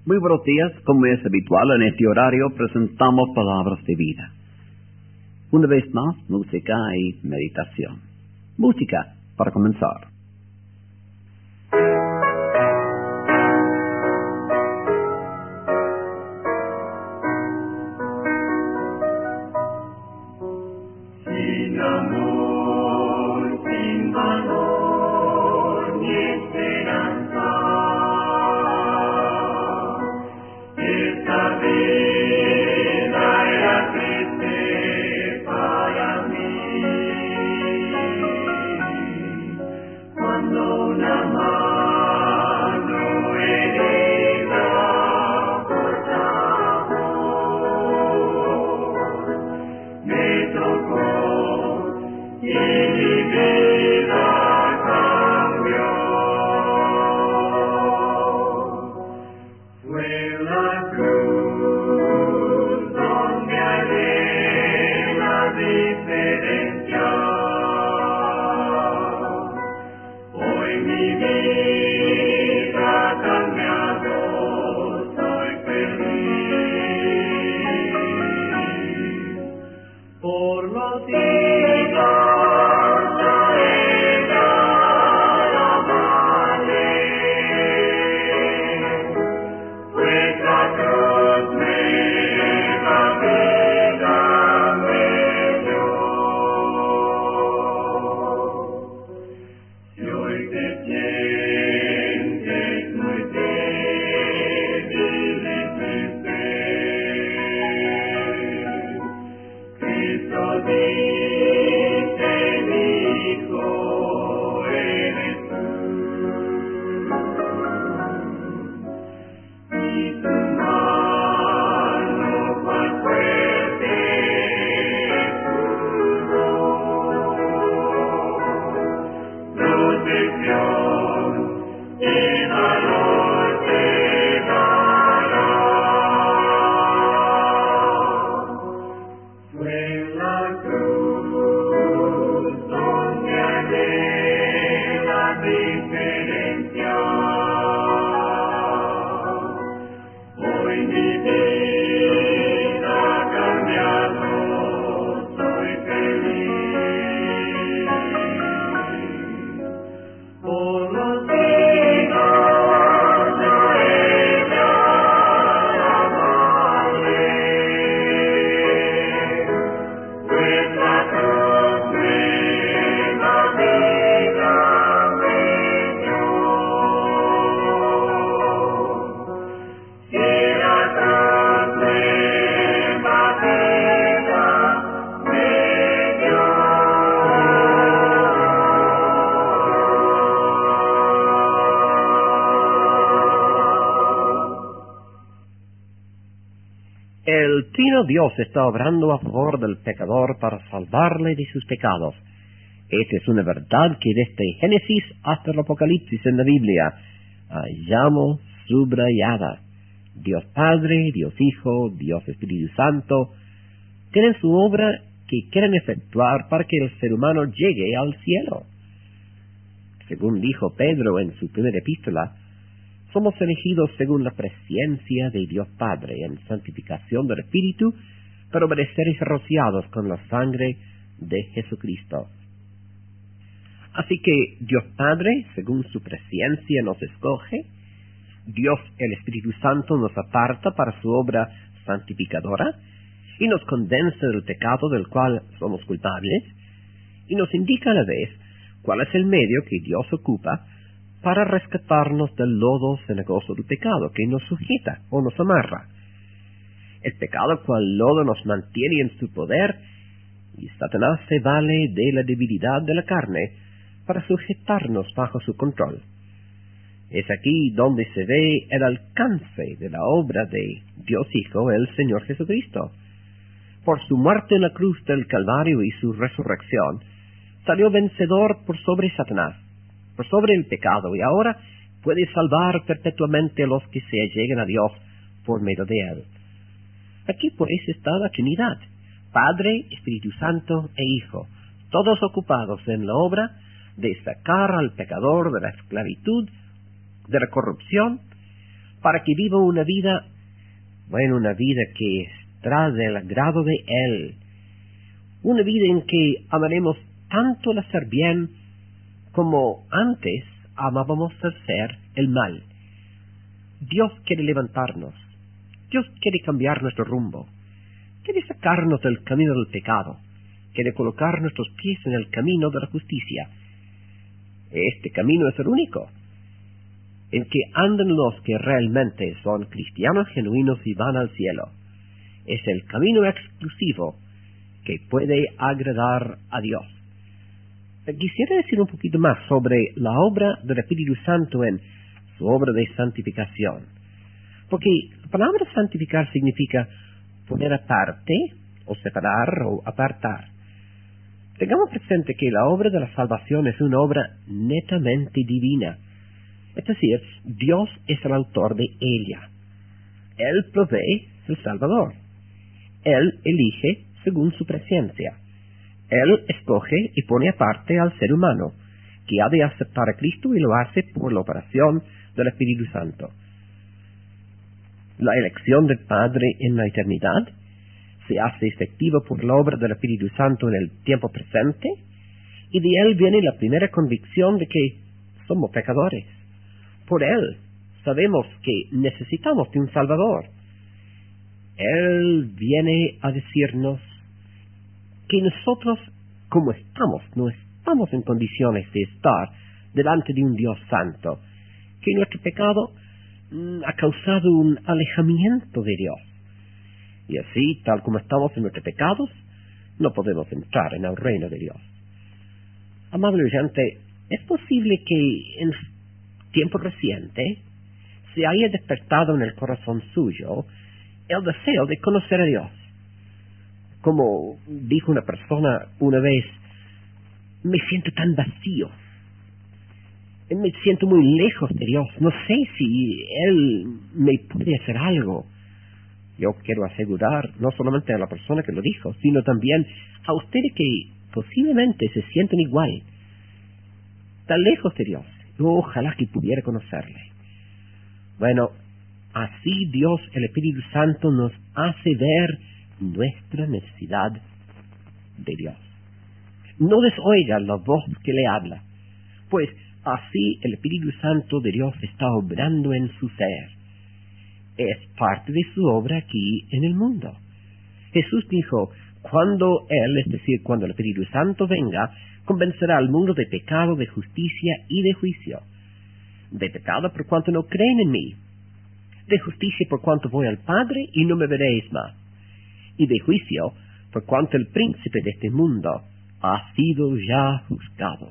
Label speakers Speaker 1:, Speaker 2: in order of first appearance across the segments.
Speaker 1: Muy buenos días, como es habitual en este horario, presentamos palabras de vida. Una vez más, música y meditación. Música, para comenzar.
Speaker 2: Sin amor, sin valor, ni esperanza, esta vida era triste para mí. Cuando una mano herida por amor me tocó y mi vida cambió. Fue la cruz donde hallé la diferencia. Hoy mi vida ha cambiado, soy feliz. Por los siglos a ella alabaré, pues la cruz nueva vida me dio. Si hoy te sientes muy débil y triste, Cristo dice, mi hijo eres tú, y tu mano cual fuerte escudo, protección y valor te dará. Fue la cruz donde hallé la diferencia. Hoy mi vida ha cambiado, soy feliz. Por los siglos a ella alabaré, pues la cruz nueva vida me dio. Si la cruz nueva vida me dio.
Speaker 3: El Trino Dios está obrando a favor del pecador para salvarle de sus pecados. Esta es una verdad que desde Génesis hasta el Apocalipsis en la Biblia hallamos subrayada. Dios Padre, Dios Hijo, Dios Espíritu Santo tienen su obra que quieren efectuar para que el ser humano llegue al cielo. Según dijo Pedro en su primera epístola, somos elegidos según la presencia de Dios Padre en santificación del Espíritu para obedecer y ser rociados con la sangre de Jesucristo. Así que Dios Padre, según su presencia, nos escoge, Dios el Espíritu Santo nos aparta para su obra santificadora y nos convence del pecado del cual somos culpables y nos indica a la vez cuál es el medio que Dios ocupa para rescatarnos del lodo cenagoso del pecado que nos sujeta o nos amarra. El pecado cual lodo nos mantiene en su poder y Satanás se vale de la debilidad de la carne para sujetarnos bajo su control. Es aquí donde se ve el alcance de la obra de Dios Hijo, el Señor Jesucristo. Por su muerte en la cruz del Calvario y su resurrección, salió vencedor por sobre Satanás, por sobre el pecado, y ahora puede salvar perpetuamente a los que se alleguen a Dios por medio de él. Aquí pues está la Trinidad, Padre, Espíritu Santo e Hijo, todos ocupados en la obra de sacar al pecador de la esclavitud, de la corrupción, para que viva una vida, una vida que estará del agrado de Él, una vida en que amaremos tanto el hacer bien como antes amábamos hacer el mal. Dios quiere levantarnos, Dios quiere cambiar nuestro rumbo, quiere sacarnos del camino del pecado, quiere colocar nuestros pies en el camino de la justicia. Este camino es el único en que andan los que realmente son cristianos genuinos y van al cielo. Es el camino exclusivo que puede agradar a Dios. Quisiera decir un poquito más sobre la obra del Espíritu Santo en su obra de santificación. Porque la palabra santificar significa poner aparte, o separar, o apartar. Tengamos presente que la obra de la salvación es una obra netamente divina. Es decir, Dios es el autor de ella. Él provee el Salvador. Él elige según su presencia. Él escoge y pone aparte al ser humano, que ha de aceptar a Cristo y lo hace por la operación del Espíritu Santo. La elección del Padre en la eternidad se hace efectiva por la obra del Espíritu Santo en el tiempo presente, y de Él viene la primera convicción de que somos pecadores. Por Él sabemos que necesitamos de un Salvador. Él viene a decirnos que nosotros, como estamos, no estamos en condiciones de estar delante de un Dios santo, que nuestro pecado ha causado un alejamiento de Dios. Y así, tal como estamos en nuestros pecados, no podemos entrar en el reino de Dios. Amable oyente, es posible que en tiempo reciente se haya despertado en el corazón suyo el deseo de conocer a Dios. Como dijo una persona una vez, me siento tan vacío, me siento muy lejos de Dios, no sé si Él me puede hacer algo. Yo quiero asegurar, no solamente a la persona que lo dijo, sino también a ustedes que posiblemente se sienten igual, tan lejos de Dios. Ojalá que pudiera conocerle. Bueno, así Dios, el Espíritu Santo, nos hace ver nuestra necesidad de Dios. No desoiga la voz que le habla, pues así el Espíritu Santo de Dios está obrando en su ser. Es parte de su obra aquí en el mundo. Jesús dijo, cuando Él, es decir, cuando el Espíritu Santo venga, convencerá al mundo de pecado, de justicia y de juicio. De pecado por cuanto no creen en mí. De justicia por cuanto voy al Padre y no me veréis más. Y de juicio por cuanto el príncipe de este mundo ha sido ya juzgado.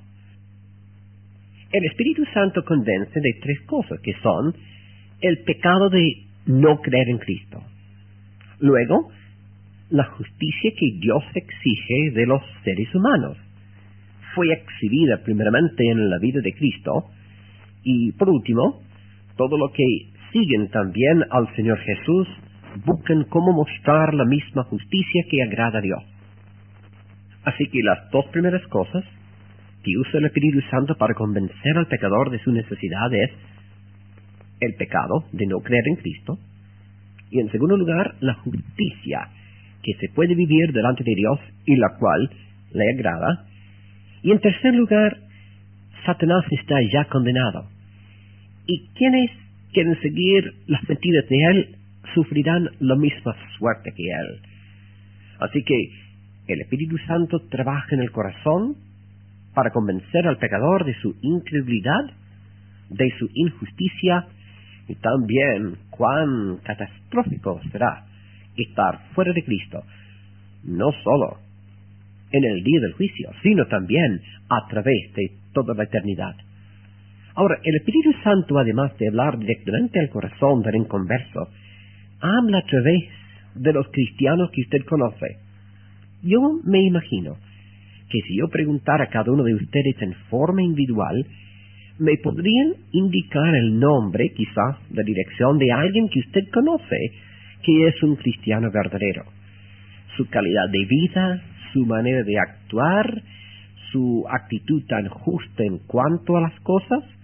Speaker 3: El Espíritu Santo convence de tres cosas, que son el pecado de no creer en Cristo. Luego, la justicia que Dios exige de los seres humanos. Fue exhibida primeramente en la vida de Cristo, y por último, todo lo que siguen también al Señor Jesús buscan cómo mostrar la misma justicia que agrada a Dios. Así que las dos primeras cosas que usa el Espíritu Santo para convencer al pecador de su necesidad es el pecado de no creer en Cristo, y en segundo lugar, la justicia que se puede vivir delante de Dios y la cual le agrada, y en tercer lugar, Satanás está ya condenado, y quienes quieren seguir las mentiras de él sufrirán la misma suerte que él. Así que el Espíritu Santo trabaja en el corazón para convencer al pecador de su incredulidad, de su injusticia, y también cuán catastrófico será estar fuera de Cristo, no solo en el día del juicio, sino también a través de toda la eternidad. Ahora, el Espíritu Santo, además de hablar directamente al corazón del inconverso, habla a través de los cristianos que usted conoce. Yo me imagino que si yo preguntara a cada uno de ustedes en forma individual, me podrían indicar el nombre, quizás, la dirección de alguien que usted conoce, que es un cristiano verdadero. Su calidad de vida, su manera de actuar, su actitud tan justa en cuanto a las cosas,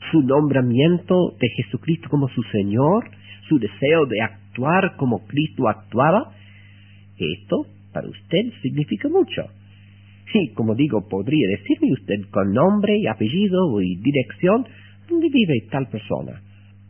Speaker 3: su nombramiento de Jesucristo como su Señor, su deseo de actuar como Cristo actuaba, esto para usted significa mucho. Y, como digo, podría decirme usted con nombre y apellido y dirección dónde vive tal persona.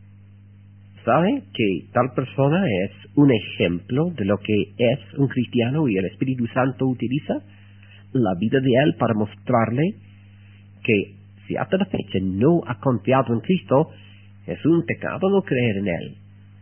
Speaker 3: ¿Sabe que tal persona es un ejemplo de lo que es un cristiano y el Espíritu Santo utiliza la vida de él para mostrarle que si hasta la fecha no ha confiado en Cristo, es un pecado no creer en él?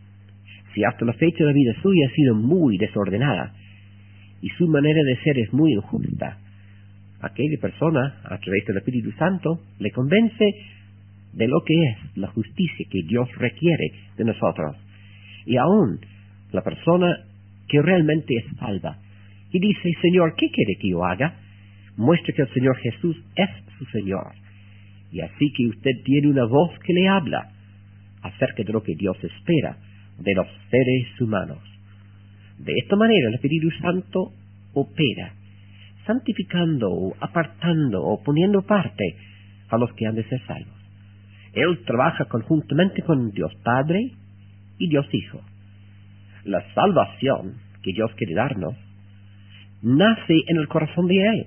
Speaker 3: Si hasta la fecha la vida suya ha sido muy desordenada y su manera de ser es muy injusta, aquella persona, a través del Espíritu Santo, le convence de lo que es la justicia que Dios requiere de nosotros. Y aún la persona que realmente es salva y dice: Señor, ¿qué quiere que yo haga?, muestra que el Señor Jesús es su Señor. Y así que usted tiene una voz que le habla acerca de lo que Dios espera de los seres humanos. De esta manera el Espíritu Santo opera, santificando o apartando o poniendo parte a los que han de ser salvos. Él trabaja conjuntamente con Dios Padre y Dios Hijo. La salvación que Dios quiere darnos nace en el corazón de Él.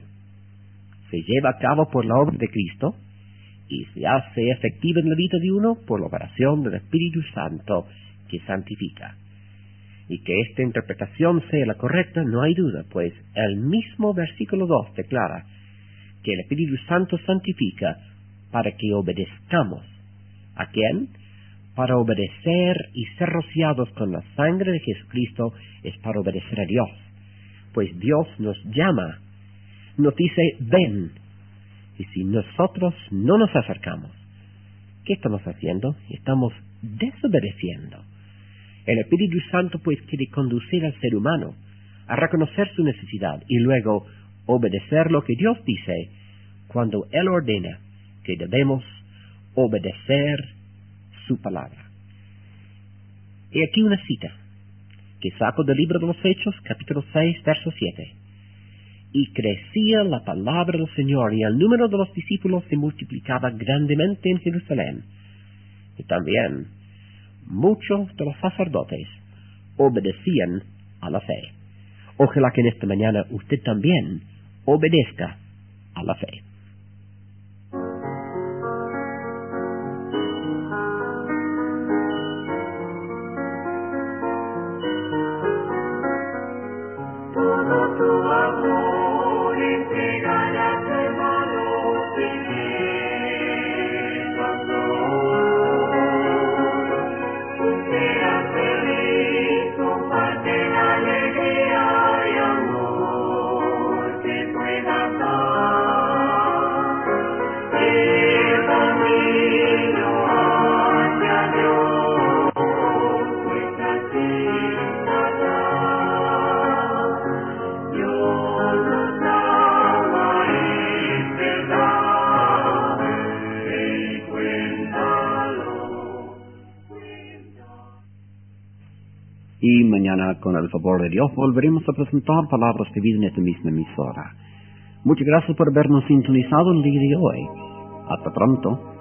Speaker 3: Se lleva a cabo por la obra de Cristo y se hace efectiva en la vida de uno por la operación del Espíritu Santo que santifica. Y que esta interpretación sea la correcta no hay duda, pues el mismo versículo 2 declara que el Espíritu Santo santifica para que obedezcamos. ¿A quién? Para obedecer y ser rociados con la sangre de Jesucristo es para obedecer a Dios. Pues Dios nos llama, nos dice: ven. Y si nosotros no nos acercamos, ¿qué estamos haciendo? Estamos desobedeciendo. El Espíritu Santo pues quiere conducir al ser humano a reconocer su necesidad y luego obedecer lo que Dios dice cuando Él ordena que debemos obedecer su palabra. Y aquí una cita que saco del libro de los Hechos, capítulo 6, verso 7. Y crecía la palabra del Señor, y el número de los discípulos se multiplicaba grandemente en Jerusalén. Y también muchos de los sacerdotes obedecían a la fe. Ojalá que en esta mañana usted también obedezca a la fe.
Speaker 2: Todo tu amor entregarás, hermano, seas feliz, comparte la alegría y amor que puedas dar. El camino hacia Dios, pues así estará. Dios nos ama, es verdad, cuéntalo.
Speaker 1: Y mañana, con el favor de Dios, volveremos a presentar palabras de vida en esta misma emisora. Muchas gracias por habernos sintonizado el día de hoy. Hasta pronto.